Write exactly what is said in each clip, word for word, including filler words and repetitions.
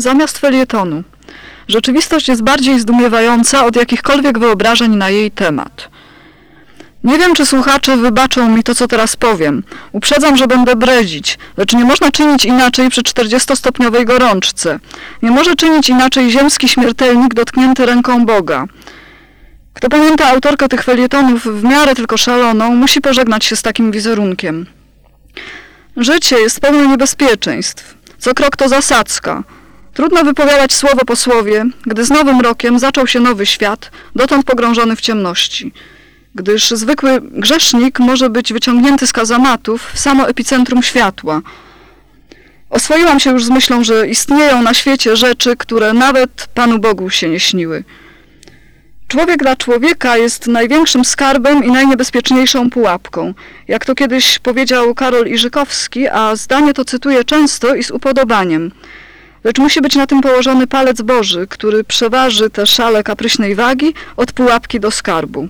zamiast felietonu. Rzeczywistość jest bardziej zdumiewająca od jakichkolwiek wyobrażeń na jej temat. Nie wiem, czy słuchacze wybaczą mi to, co teraz powiem. Uprzedzam, że będę bredzić, lecz nie można czynić inaczej przy czterdziestostopniowej gorączce. Nie może czynić inaczej ziemski śmiertelnik dotknięty ręką Boga. Kto pamięta autorkę tych felietonów w miarę tylko szaloną, musi pożegnać się z takim wizerunkiem. Życie jest pełne niebezpieczeństw. Co krok to zasadzka. Trudno wypowiadać słowo po słowie, gdy z nowym rokiem zaczął się nowy świat, dotąd pogrążony w ciemności. Gdyż zwykły grzesznik może być wyciągnięty z kazamatów w samo epicentrum światła. Oswoiłam się już z myślą, że istnieją na świecie rzeczy, które nawet Panu Bogu się nie śniły. Człowiek dla człowieka jest największym skarbem i najniebezpieczniejszą pułapką. Jak to kiedyś powiedział Karol Iżykowski, a zdanie to cytuję często i z upodobaniem. Lecz musi być na tym położony palec Boży, który przeważy tę szalę kapryśnej wagi od pułapki do skarbu.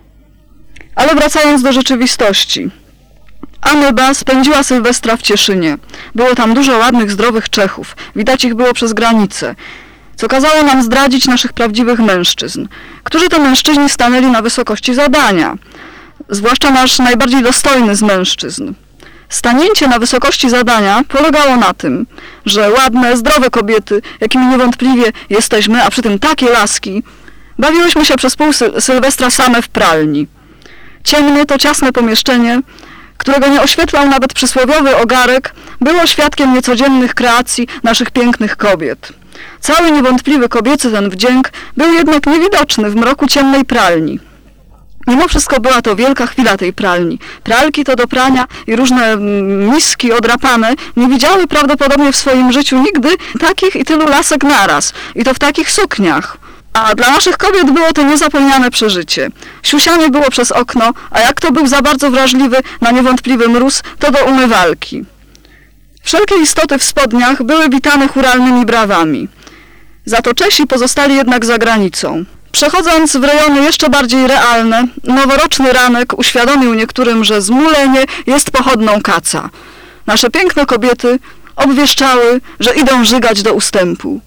Ale wracając do rzeczywistości. Ameba spędziła Sylwestra w Cieszynie. Było tam dużo ładnych, zdrowych Czechów. Widać ich było przez granicę. Co kazało nam zdradzić naszych prawdziwych mężczyzn. Którzy to mężczyźni stanęli na wysokości zadania. Zwłaszcza nasz najbardziej dostojny z mężczyzn. Stanięcie na wysokości zadania polegało na tym, że ładne, zdrowe kobiety, jakimi niewątpliwie jesteśmy, a przy tym takie laski, bawiłyśmy się przez pół sy- Sylwestra same w pralni. Ciemne to ciasne pomieszczenie, którego nie oświetlał nawet przysłowiowy ogarek, było świadkiem niecodziennych kreacji naszych pięknych kobiet. Cały niewątpliwy kobiecy ten wdzięk był jednak niewidoczny w mroku ciemnej pralni. Mimo wszystko była to wielka chwila tej pralni. Pralki to do prania i różne miski odrapane nie widziały prawdopodobnie w swoim życiu nigdy takich i tylu lasek naraz. I to w takich sukniach. A dla naszych kobiet było to niezapomniane przeżycie. Siusianie było przez okno, a jak kto był za bardzo wrażliwy na niewątpliwy mróz, to do umywalki. Wszelkie istoty w spodniach były witane churalnymi brawami. Za to Czesi pozostali jednak za granicą. Przechodząc w rejony jeszcze bardziej realne, noworoczny ranek uświadomił niektórym, że zmulenie jest pochodną kaca. Nasze piękne kobiety obwieszczały, że idą żygać do ustępu.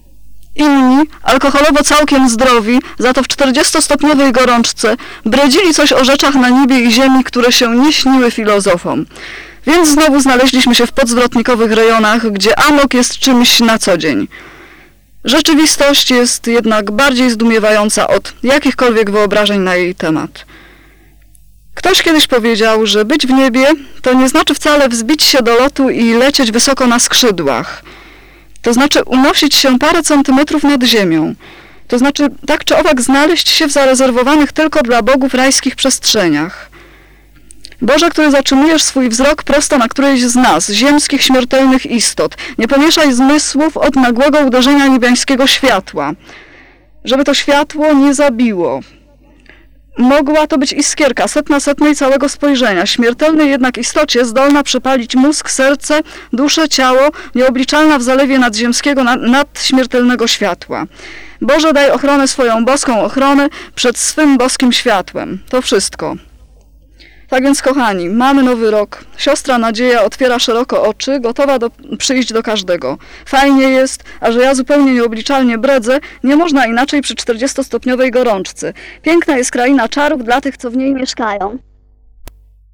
Inni, alkoholowo całkiem zdrowi, za to w czterdziestostopniowej gorączce, bredzili coś o rzeczach na niebie i ziemi, które się nie śniły filozofom. Więc znowu znaleźliśmy się w podzwrotnikowych rejonach, gdzie amok jest czymś na co dzień. Rzeczywistość jest jednak bardziej zdumiewająca od jakichkolwiek wyobrażeń na jej temat. Ktoś kiedyś powiedział, że być w niebie to nie znaczy wcale wzbić się do lotu i lecieć wysoko na skrzydłach. To znaczy unosić się parę centymetrów nad ziemią. To znaczy tak czy owak znaleźć się w zarezerwowanych tylko dla bogów rajskich przestrzeniach. Boże, który zatrzymujesz swój wzrok prosto na którejś z nas, ziemskich śmiertelnych istot, nie pomieszaj zmysłów od nagłego uderzenia niebiańskiego światła, żeby to światło nie zabiło. Mogła to być iskierka, setna setnej całego spojrzenia, śmiertelnej jednak istocie zdolna przepalić mózg, serce, duszę, ciało, nieobliczalna w zalewie nadziemskiego, nadśmiertelnego światła. Boże, daj ochronę swoją boską ochronę przed swym boskim światłem. To wszystko. Tak więc, kochani, mamy nowy rok. Siostra Nadzieja otwiera szeroko oczy, gotowa do, przyjść do każdego. Fajnie jest, a że ja zupełnie nieobliczalnie bredzę, nie można inaczej przy czterdziestostopniowej gorączce. Piękna jest kraina czarów dla tych, co w niej mieszkają.